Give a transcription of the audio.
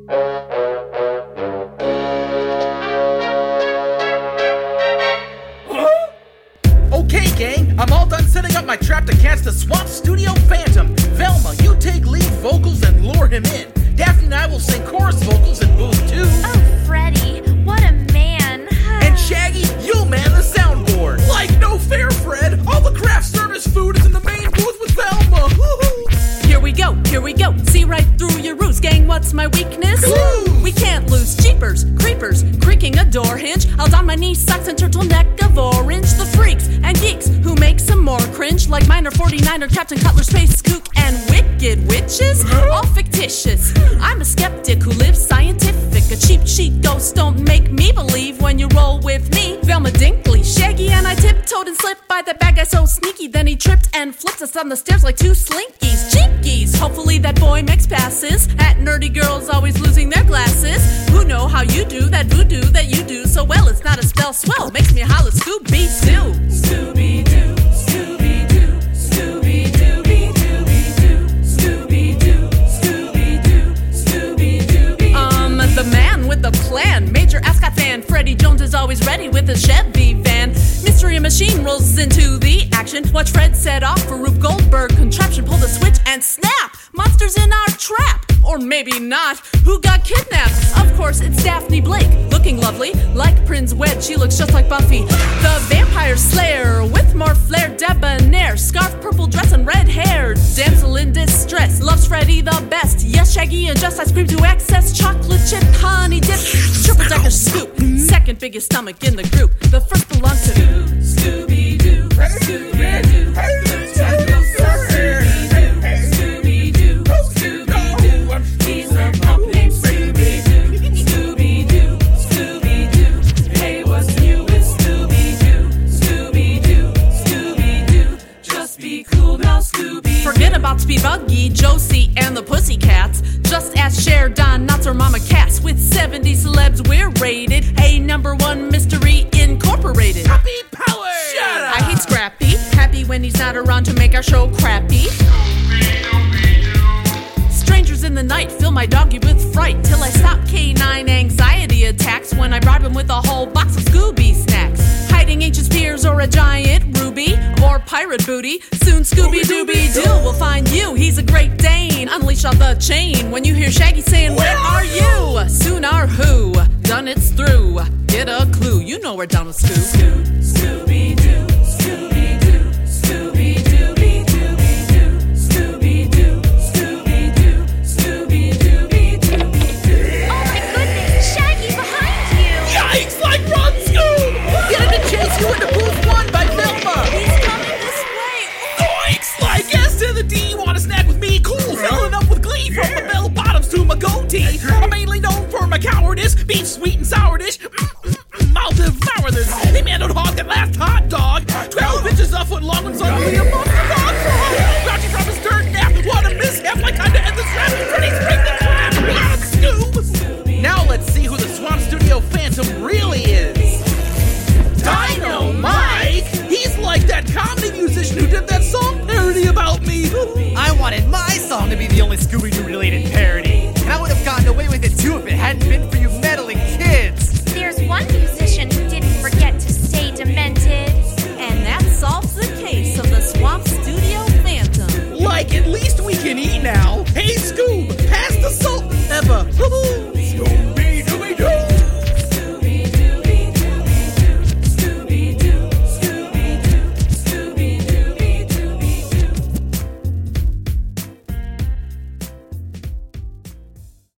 Okay, gang, I'm all done setting up my trap to catch the Swamp Studio Phantom. Velma, you take lead vocals and lure him in. Daphne and I will sing chorus vocals in booth 2. Oh, Freddy, what a man. And Shaggy, you'll man the soundboard. Like no fair, Fred. All the craft service food is in the main booth with Velma. Here we go. See right through your ruse, gang. What's my weakness? Clues. We can't lose. Jeepers, creepers, creaking a door hinge. I'll don my knee socks and turtleneck of orange. The freaks and geeks who make some more cringe, like Miner 49er, Captain Cutler, Space Kook, and wicked witches, all fictitious. I'm a skeptic who lives scientific. A cheap sheet ghost don't make me believe when you roll with me. Velma Dinkley, Shaggy, and I tiptoed and slipped by that bad guy so sneaky. Then he tripped and flipped us on the stairs like two slinkies. Cheekies, hopefully that boy makes passes at nerdy girls always losing their glasses. Who know how you do that voodoo that you do so well? It's not a spell swell, makes me holler Scooby-Doo. Scooby-Doo, Scooby-Doo, Scooby-Dooby, Dooby-Doo, Scooby-Doo, Scooby-Doo, Scooby-Dooby. The man with the plan, major ascot fan. Freddie Jones is always ready with his Chevy van. Mystery Machine rolls into the action. Watch Fred set off for Rube Goldberg contraption. Pull the switch and snap! Monsters in our trap! Or maybe not. Who got kidnapped? Of course, it's Daphne Blake, looking lovely, like Prince Wed. She looks just like Buffy. The Vampire Slayer, with more flair, debonair, scarf, purple dress, and red hair. Damsel in distress, loves Freddy the best. Yes, Shaggy and Just I scream to excess. Chocolate chip, honey dip, triple decker scoop. Second biggest stomach in the group. The first belongs to Scooby-Doo, Scooby-Doo, Scooby-Doo, Scooby-Doo. He's a pumping Scooby-Doo, Scooby-Doo, Scooby-Doo. Hey, what's new with Scooby-Doo, Scooby-Doo, Scooby-Doo? Just be cool now, Scooby. Forget about Speed Buggy, Josie, and the Pussycats. Just ask Cher, Don Knotts, or Mama Cass. With 70 celebs, we're rated a #1 mystery incorporated. Happy power! Shut up! I hate Scrappy, happy when he's not around to make our show crappy. Strangers in the night fill my doggy with fright till I stop canine anxiety attacks when I bribe him with a whole box of Scooby snacks. Hiding ancient spears or a giant ruby or pirate booty. Soon Scooby-Dooby-Doo will find you. He's a Great Dane. Unleash on the chain when you hear Shaggy saying, "Where are you?" Soon our who done it's through. Get a clue. You know we're done with Scooby-Doo, Scooby-Doo, Scooby-Doo, Scooby-Dooby, Dooby-Doo, Scooby-Doo, Scooby-Doo, Scooby-Dooby, Dooby-Doo. Oh my goodness, Shaggy behind you! Yikes, like Run Scoob! Get him to chase you into booth 1 by Velma! He's coming this way. Yikes, like S to the D, want a snack with me? Cool, filling up with glee from my bell bottoms to my goatee. I'm mainly known for my cowardice, beef, sweet, and sour dish. I'll devour this. Hey man, don't hog that last hot dog. 12 inches a foot long and suddenly a monster dog. Grouchy from his dirt nap. What a mishap, like time to end this rap. Pretty spring the clap. Scoob. Now let's see who the Swamp Studio Phantom really is. Dino Mike. He's like that comedy musician who did that song parody about me. I wanted my song to be the only Scooby-Doo related parody. And I would have gotten away with it too if it hadn't been for you meddling kids. There's one musician who didn't forget to stay demented. And that solves the case of the Swamp Studio Phantom. Like, at least we can eat now. Hey, Scoob.